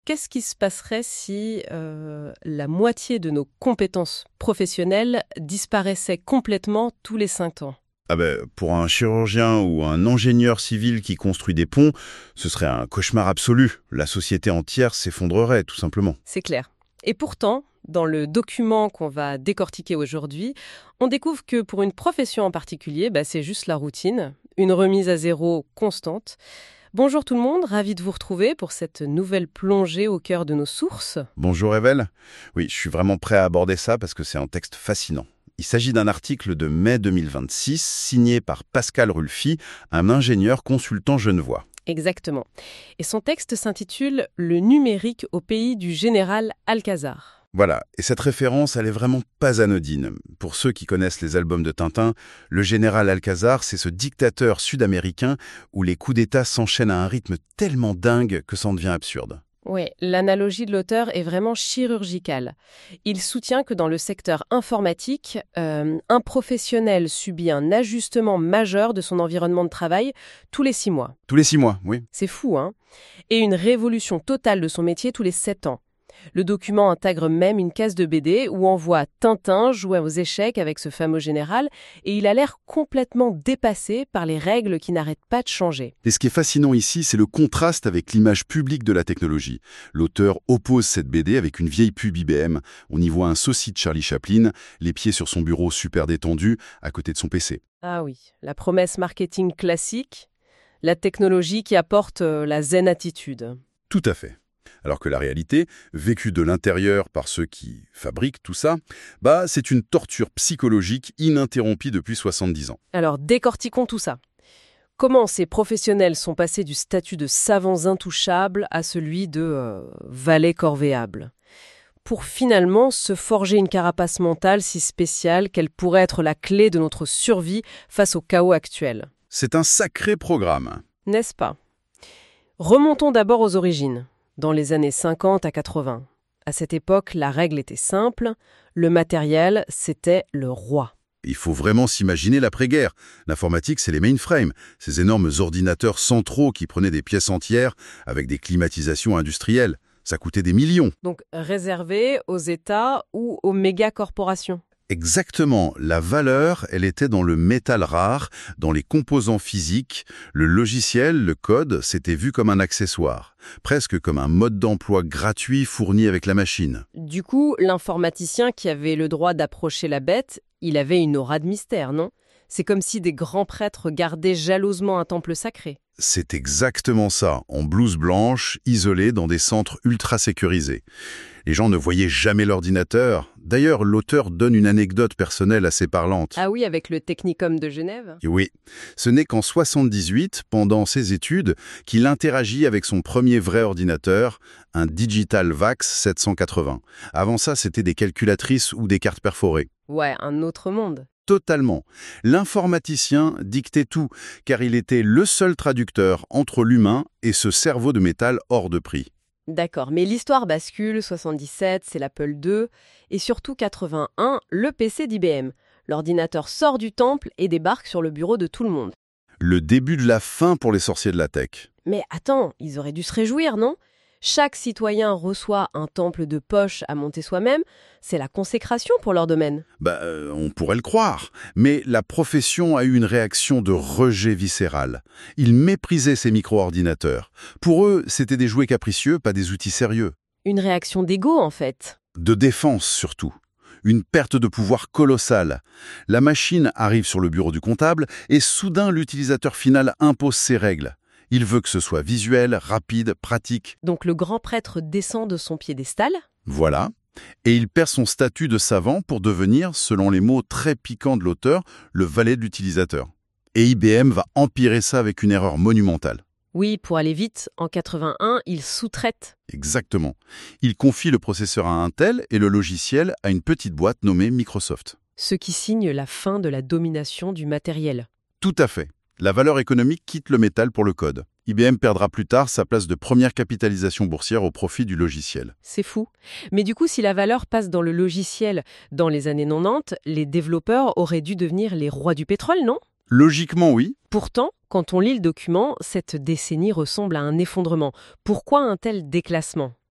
Qu'est-ce qui se passerait si la moitié de nos compétences professionnelles disparaissait complètement tous les 5 ans? Ah ben, pour un chirurgien ou un ingénieur civil qui construit des ponts, ce serait un cauchemar absolu. La société entière s'effondrerait, tout simplement. C'est clair. Et pourtant, dans le document qu'on va décortiquer aujourd'hui, on découvre que pour une profession en particulier, c'est juste la routine, une remise à zéro constante. Bonjour tout le monde, ravi de vous retrouver pour cette nouvelle plongée au cœur de nos sources. Bonjour Evel. Oui, je suis vraiment prêt à aborder ça parce que c'est un texte fascinant. Il s'agit d'un article de mai 2026 signé par Pascal Rulfi, un ingénieur consultant genevois. Exactement. Et son texte s'intitule « Le numérique au pays du général Alcazar ». Voilà, et cette référence, elle est vraiment pas anodine. Pour ceux qui connaissent les albums de Tintin, le général Alcazar, c'est ce dictateur sud-américain où les coups d'État s'enchaînent à un rythme tellement dingue que ça en devient absurde. Oui, l'analogie de l'auteur est vraiment chirurgicale. Il soutient que dans le secteur informatique, un professionnel subit un ajustement majeur de son environnement de travail tous les 6 mois. Tous les 6 mois, oui. C'est fou, hein? Et une révolution totale de son métier tous les 7 ans. Le document intègre même une case de BD où on voit Tintin jouer aux échecs avec ce fameux général et il a l'air complètement dépassé par les règles qui n'arrêtent pas de changer. Et ce qui est fascinant ici, c'est le contraste avec l'image publique de la technologie. L'auteur oppose cette BD avec une vieille pub IBM. On y voit un sosie de Charlie Chaplin, les pieds sur son bureau super détendu, à côté de son PC. Ah oui, la promesse marketing classique, la technologie qui apporte la zen attitude. Tout à fait. Alors que la réalité, vécue de l'intérieur par ceux qui fabriquent tout ça, c'est une torture psychologique ininterrompue depuis 70 ans. Alors, décortiquons tout ça. Comment ces professionnels sont passés du statut de savants intouchables à celui de valets corvéables, pour finalement se forger une carapace mentale si spéciale qu'elle pourrait être la clé de notre survie face au chaos actuel. C'est un sacré programme. N'est-ce pas? Remontons d'abord aux origines. Dans les années 50 à 80. À cette époque, la règle était simple, le matériel, c'était le roi. Il faut vraiment s'imaginer l'après-guerre. L'informatique, c'est les mainframes, ces énormes ordinateurs centraux qui prenaient des pièces entières avec des climatisations industrielles. Ça coûtait des millions. Donc réservé aux États ou aux méga-corporations. Exactement. La valeur, elle était dans le métal rare, dans les composants physiques. Le logiciel, le code, c'était vu comme un accessoire, presque comme un mode d'emploi gratuit fourni avec la machine. Du coup, l'informaticien qui avait le droit d'approcher la bête, il avait une aura de mystère, non? C'est comme si des grands prêtres gardaient jalousement un temple sacré. C'est exactement ça, en blouse blanche, isolé dans des centres ultra sécurisés. Les gens ne voyaient jamais l'ordinateur. D'ailleurs, l'auteur donne une anecdote personnelle assez parlante. Ah oui, avec le Technicum de Genève? Et oui, ce n'est qu'en 78, pendant ses études, qu'il interagit avec son premier vrai ordinateur, un Digital Vax 780. Avant ça, c'était des calculatrices ou des cartes perforées. Ouais, un autre monde. Totalement. L'informaticien dictait tout, car il était le seul traducteur entre l'humain et ce cerveau de métal hors de prix. D'accord, mais l'histoire bascule, 77, c'est l'Apple II, et surtout 81, le PC d'IBM. L'ordinateur sort du temple et débarque sur le bureau de tout le monde. Le début de la fin pour les sorciers de la tech. Mais attends, ils auraient dû se réjouir, non? Chaque citoyen reçoit un temple de poche à monter soi-même, c'est la consécration pour leur domaine. On pourrait le croire, mais la profession a eu une réaction de rejet viscéral. Ils méprisaient ces micro-ordinateurs. Pour eux, c'était des jouets capricieux, pas des outils sérieux. Une réaction d'ego, en fait. De défense, surtout. Une perte de pouvoir colossale. La machine arrive sur le bureau du comptable et soudain l'utilisateur final impose ses règles. Il veut que ce soit visuel, rapide, pratique. Donc le grand prêtre descend de son piédestal. Voilà. Et il perd son statut de savant pour devenir, selon les mots très piquants de l'auteur, le valet de l'utilisateur. Et IBM va empirer ça avec une erreur monumentale. Oui, pour aller vite, en 81, il sous-traite. Exactement. Il confie le processeur à Intel et le logiciel à une petite boîte nommée Microsoft. Ce qui signe la fin de la domination du matériel. Tout à fait. La valeur économique quitte le métal pour le code. IBM perdra plus tard sa place de première capitalisation boursière au profit du logiciel. C'est fou. Mais du coup, si la valeur passe dans le logiciel dans les années 90, les développeurs auraient dû devenir les rois du pétrole, non? Logiquement, oui. Pourtant, quand on lit le document, cette décennie ressemble à un effondrement. Pourquoi un tel déclassement?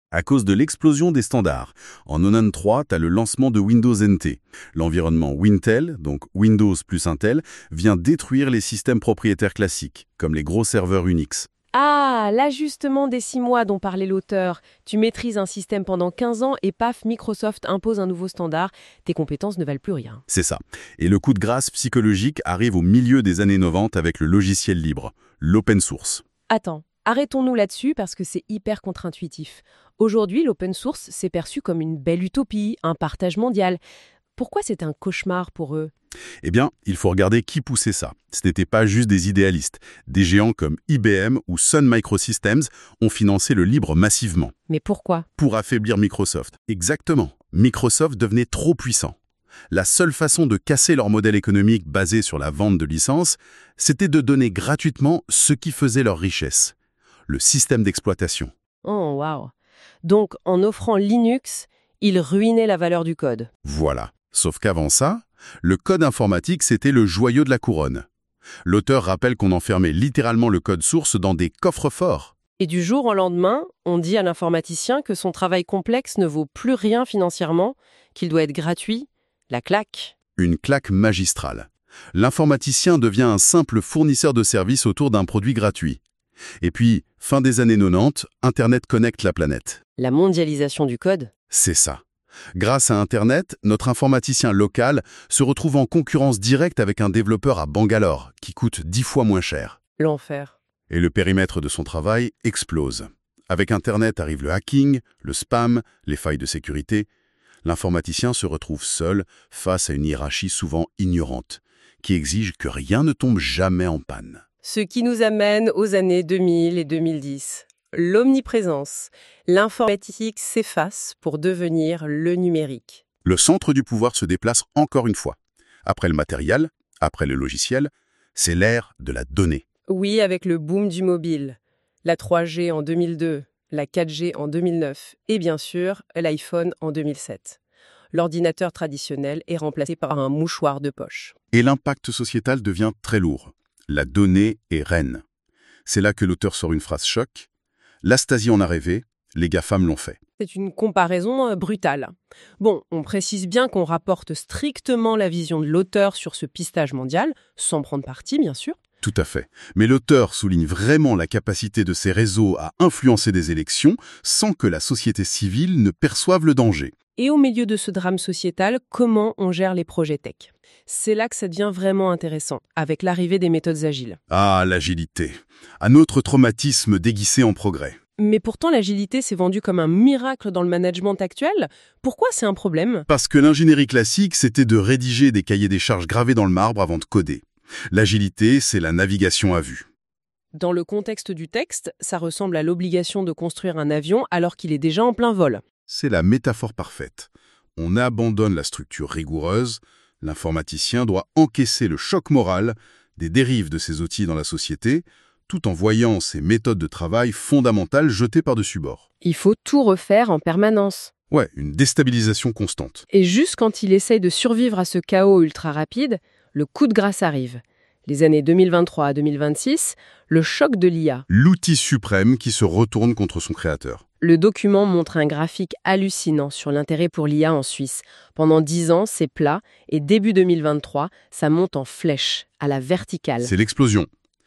À cause de l'explosion des standards. En 93, tu as le lancement de Windows NT. L'environnement Wintel, donc Windows plus Intel, vient détruire les systèmes propriétaires classiques, comme les gros serveurs Unix. Ah, l'ajustement des 6 mois dont parlait l'auteur. Tu maîtrises un système pendant 15 ans et paf, Microsoft impose un nouveau standard. Tes compétences ne valent plus rien. C'est ça. Et le coup de grâce psychologique arrive au milieu des années 90 avec le logiciel libre, l'open source. Attends, arrêtons-nous là-dessus parce que c'est hyper contre-intuitif. Aujourd'hui, l'open source s'est perçu comme une belle utopie, un partage mondial. Pourquoi c'est un cauchemar pour eux ? Eh bien, il faut regarder qui poussait ça. Ce n'était pas juste des idéalistes. Des géants comme IBM ou Sun Microsystems ont financé le libre massivement. Mais pourquoi ? Pour affaiblir Microsoft. Exactement. Microsoft devenait trop puissant. La seule façon de casser leur modèle économique basé sur la vente de licences, c'était de donner gratuitement ce qui faisait leur richesse. Le système d'exploitation. Oh, waouh. Donc, en offrant Linux, ils ruinaient la valeur du code. Voilà. Sauf qu'avant ça, le code informatique, c'était le joyau de la couronne. L'auteur rappelle qu'on enfermait littéralement le code source dans des coffres forts. Et du jour au lendemain, on dit à l'informaticien que son travail complexe ne vaut plus rien financièrement, qu'il doit être gratuit. La claque. Une claque magistrale. L'informaticien devient un simple fournisseur de services autour d'un produit gratuit. Et puis, fin des années 90, Internet connecte la planète. La mondialisation du code ? C'est ça. Grâce à Internet, notre informaticien local se retrouve en concurrence directe avec un développeur à Bangalore, qui coûte 10 fois moins cher. L'enfer. Et le périmètre de son travail explose. Avec Internet arrive le hacking, le spam, les failles de sécurité. L'informaticien se retrouve seul face à une hiérarchie souvent ignorante, qui exige que rien ne tombe jamais en panne. Ce qui nous amène aux années 2000 et 2010. L'omniprésence. L'informatique s'efface pour devenir le numérique. Le centre du pouvoir se déplace encore une fois. Après le matériel, après le logiciel, c'est l'ère de la donnée. Oui, avec le boom du mobile. La 3G en 2002, la 4G en 2009 et bien sûr l'iPhone en 2007. L'ordinateur traditionnel est remplacé par un mouchoir de poche. Et l'impact sociétal devient très lourd. La donnée est reine. C'est là que l'auteur sort une phrase choc. La Stasi en a rêvé, les GAFAM l'ont fait. C'est une comparaison brutale. Bon, on précise bien qu'on rapporte strictement la vision de l'auteur sur ce pistage mondial, sans prendre parti bien sûr. Tout à fait. Mais l'auteur souligne vraiment la capacité de ces réseaux à influencer des élections sans que la société civile ne perçoive le danger. Et au milieu de ce drame sociétal, comment on gère les projets tech ? C'est là que ça devient vraiment intéressant, avec l'arrivée des méthodes agiles. Ah, l'agilité. Un autre traumatisme déguisé en progrès. Mais pourtant, l'agilité s'est vendue comme un miracle dans le management actuel. Pourquoi c'est un problème ? Parce que l'ingénierie classique, c'était de rédiger des cahiers des charges gravés dans le marbre avant de coder. L'agilité, c'est la navigation à vue. Dans le contexte du texte, ça ressemble à l'obligation de construire un avion alors qu'il est déjà en plein vol. C'est la métaphore parfaite. On abandonne la structure rigoureuse, l'informaticien doit encaisser le choc moral des dérives de ces outils dans la société, tout en voyant ces méthodes de travail fondamentales jetées par-dessus bord. Il faut tout refaire en permanence. Ouais, une déstabilisation constante. Et juste quand il essaye de survivre à ce chaos ultra rapide, le coup de grâce arrive. Les années 2023 à 2026, le choc de l'IA. L'outil suprême qui se retourne contre son créateur. Le document montre un graphique hallucinant sur l'intérêt pour l'IA en Suisse. Pendant 10 ans, c'est plat, et début 2023, ça monte en flèche, à la verticale. C'est l'explosion.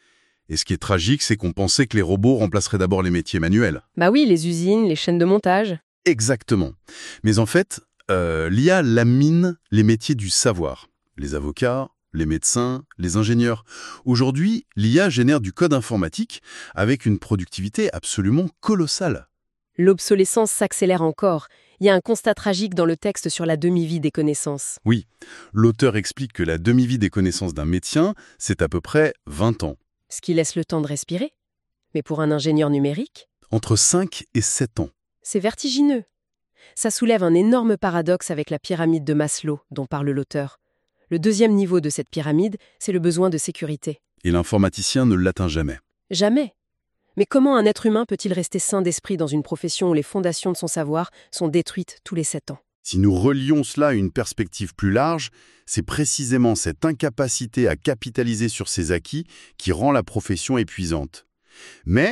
Et ce qui est tragique, c'est qu'on pensait que les robots remplaceraient d'abord les métiers manuels. Bah oui, les usines, les chaînes de montage. Exactement. Mais en fait, l'IA lamine les métiers du savoir. Les avocats, les médecins, les ingénieurs. Aujourd'hui, l'IA génère du code informatique avec une productivité absolument colossale. L'obsolescence s'accélère encore. Il y a un constat tragique dans le texte sur la demi-vie des connaissances. Oui, l'auteur explique que la demi-vie des connaissances d'un médecin, c'est à peu près 20 ans. Ce qui laisse le temps de respirer. Mais pour un ingénieur numérique, Entre 5 et 7 ans. c'est vertigineux. Ça soulève un énorme paradoxe avec la pyramide de Maslow dont parle l'auteur. Le deuxième niveau de cette pyramide, c'est le besoin de sécurité. Et l'informaticien ne l'atteint jamais. Jamais. Mais comment un être humain peut-il rester sain d'esprit dans une profession où les fondations de son savoir sont détruites tous les 7 ans ? Si nous relions cela à une perspective plus large, c'est précisément cette incapacité à capitaliser sur ses acquis qui rend la profession épuisante. Mais,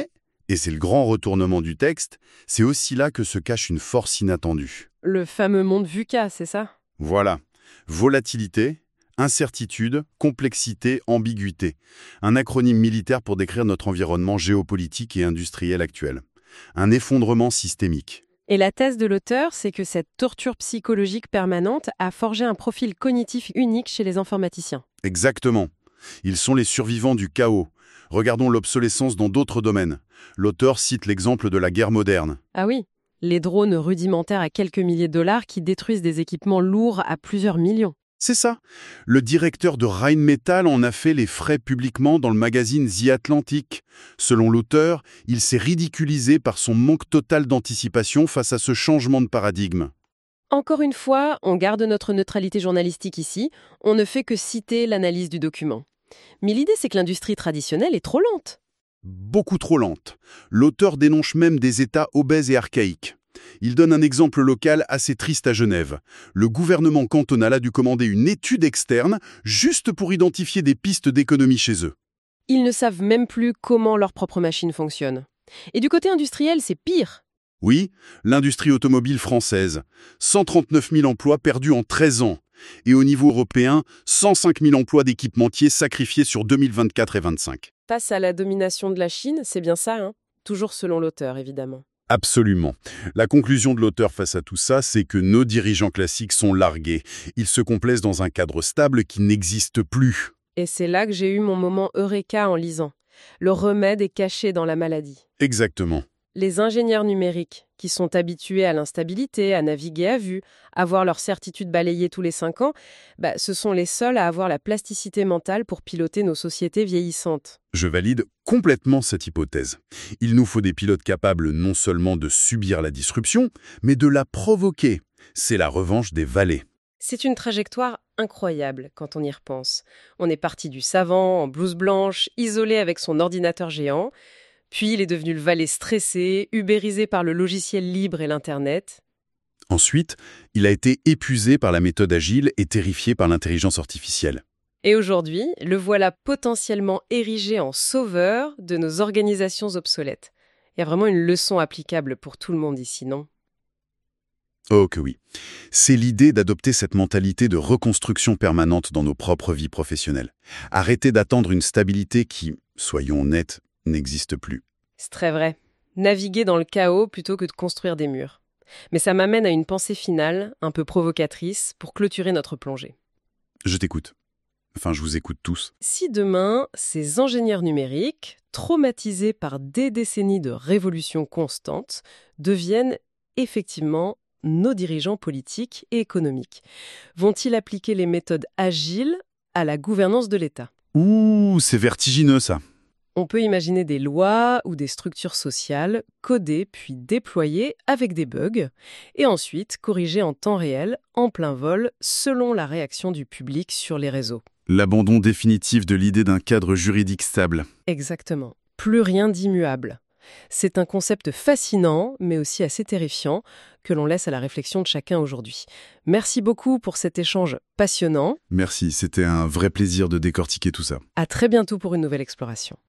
Et c'est le grand retournement du texte, c'est aussi là que se cache une force inattendue. Le fameux monde VUCA, c'est ça? Voilà. Volatilité, incertitude, complexité, ambiguïté. Un acronyme militaire pour décrire notre environnement géopolitique et industriel actuel. Un effondrement systémique. Et la thèse de l'auteur, c'est que cette torture psychologique permanente a forgé un profil cognitif unique chez les informaticiens. Exactement. Ils sont les survivants du chaos. Regardons l'obsolescence dans d'autres domaines. L'auteur cite l'exemple de la guerre moderne. Ah oui, les drones rudimentaires à quelques milliers de dollars qui détruisent des équipements lourds à plusieurs millions. C'est ça. Le directeur de Rheinmetall en a fait les frais publiquement dans le magazine The Atlantic. Selon l'auteur, il s'est ridiculisé par son manque total d'anticipation face à ce changement de paradigme. Encore une fois, on garde notre neutralité journalistique ici, on ne fait que citer l'analyse du document. Mais l'idée, c'est que l'industrie traditionnelle est trop lente. Beaucoup trop lente. L'auteur dénonce même des États obèses et archaïques. Il donne un exemple local assez triste à Genève. Le gouvernement cantonal a dû commander une étude externe juste pour identifier des pistes d'économie chez eux. Ils ne savent même plus comment leur propre machine fonctionne. Et du côté industriel, c'est pire. Oui, l'industrie automobile française. 139 000 emplois perdus en 13 ans. Et au niveau européen, 105 000 emplois d'équipementiers sacrifiés sur 2024 et 2025. Face à la domination de la Chine, c'est bien ça, hein? Toujours selon l'auteur, évidemment. Absolument. La conclusion de l'auteur face à tout ça, c'est que nos dirigeants classiques sont largués. Ils se complaisent dans un cadre stable qui n'existe plus. Et c'est là que j'ai eu mon moment eureka en lisant. Le remède est caché dans la maladie. Exactement. Les ingénieurs numériques, qui sont habitués à l'instabilité, à naviguer à vue, à voir leurs certitudes balayées tous les 5 ans, ce sont les seuls à avoir la plasticité mentale pour piloter nos sociétés vieillissantes. Je valide complètement cette hypothèse. Il nous faut des pilotes capables non seulement de subir la disruption, mais de la provoquer. C'est la revanche des valets. C'est une trajectoire incroyable quand on y repense. On est parti du savant en blouse blanche, isolé avec son ordinateur géant. Puis il est devenu le valet stressé, ubérisé par le logiciel libre et l'Internet. Ensuite, il a été épuisé par la méthode agile et terrifié par l'intelligence artificielle. Et aujourd'hui, le voilà potentiellement érigé en sauveur de nos organisations obsolètes. Il y a vraiment une leçon applicable pour tout le monde ici, non ? Oh que oui. C'est l'idée d'adopter cette mentalité de reconstruction permanente dans nos propres vies professionnelles. Arrêter d'attendre une stabilité qui, soyons honnêtes, n'existe plus. C'est très vrai. Naviguer dans le chaos plutôt que de construire des murs. Mais ça m'amène à une pensée finale, un peu provocatrice, pour clôturer notre plongée. Je t'écoute. Enfin, je vous écoute tous. Si demain, ces ingénieurs numériques, traumatisés par des décennies de révolutions constantes, deviennent effectivement nos dirigeants politiques et économiques, vont-ils appliquer les méthodes agiles à la gouvernance de l'État ? Ouh, c'est vertigineux ça. On peut imaginer des lois ou des structures sociales codées puis déployées avec des bugs et ensuite corrigées en temps réel, en plein vol, selon la réaction du public sur les réseaux. L'abandon définitif de l'idée d'un cadre juridique stable. Exactement. Plus rien d'immuable. C'est un concept fascinant, mais aussi assez terrifiant, que l'on laisse à la réflexion de chacun aujourd'hui. Merci beaucoup pour cet échange passionnant. Merci, c'était un vrai plaisir de décortiquer tout ça. À très bientôt pour une nouvelle exploration.